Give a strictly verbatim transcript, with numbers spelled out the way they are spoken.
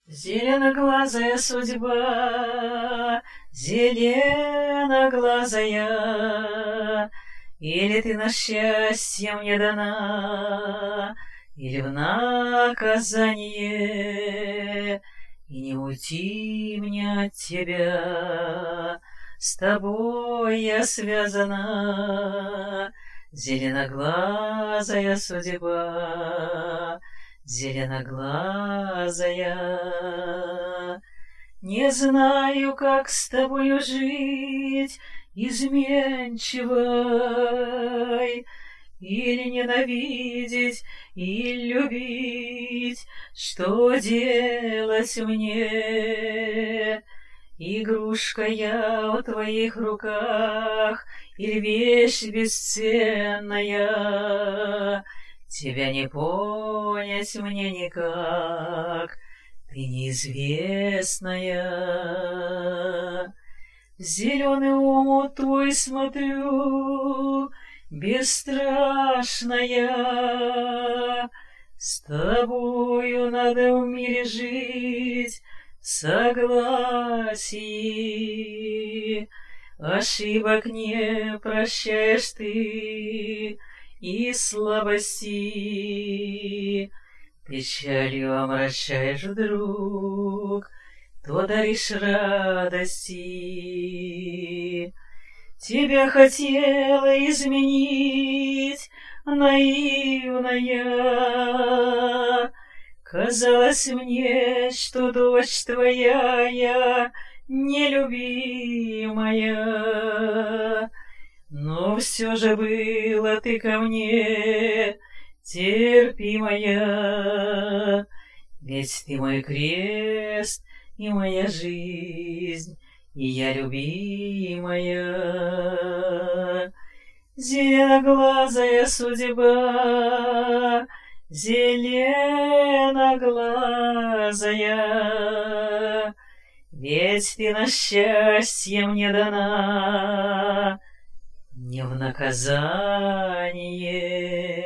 Зеленоглазая судьба, зеленоглазая, или ты на счастье мне дана, или в наказание, и не уйти мне от тебя, с тобой я связана, зеленоглазая судьба. Зеленоглазая, не знаю, как с тобою жить, изменчивой, или ненавидеть, или любить, что делать мне? Игрушка я в твоих руках, или вещь бесценная? Тебя не понять мне никак, ты неизвестная. В зеленый омут твой смотрю, бесстрашная. С тобою надо в мире жить в согласии. Ошибок не прощаешь ты, и слабости, печалью омрачаешь вдруг, то даришь радости. Тебя хотела изменить, наивная, казалось мне, что дочь твоя я нелюбимая. Но все же была ты ко мне терпимая, ведь ты мой крест и моя жизнь, и я любимая. Зеленоглазая судьба, зеленоглазая, ведь ты на счастье мне дана, не в наказание.